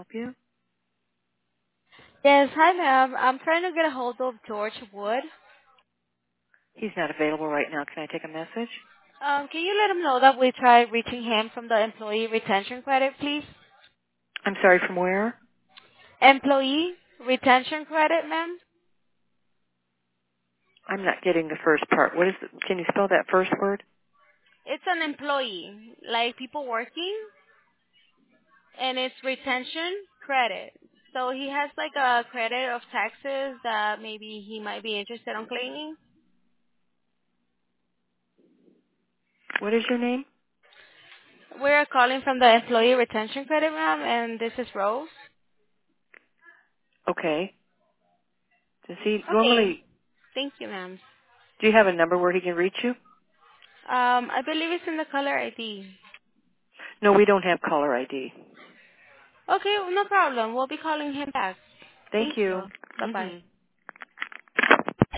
help you? Yes, hi ma'am. I'm trying to get a hold of George Wood. He's not available right now. Can I take a message? Can you let him know that we tried reaching him from the employee retention credit, please? I'm sorry, from where? Employee retention credit, ma'am? I'm not getting the first part. What is it? Can you spell that first word? It's an employee, like people working, and it's retention credit. So he has like a credit of taxes that maybe he might be interested in claiming. What is your name? We're calling from the employee retention credit, ma'am, and this is Rose. Okay. Does he Okay. normally, Thank you, ma'am. do you have a number where he can reach you? I believe it's in the caller ID. No, we don't have caller ID. Okay, no problem. We'll be calling him back. Thank Thank you. you. Bye-bye. Mm-hmm.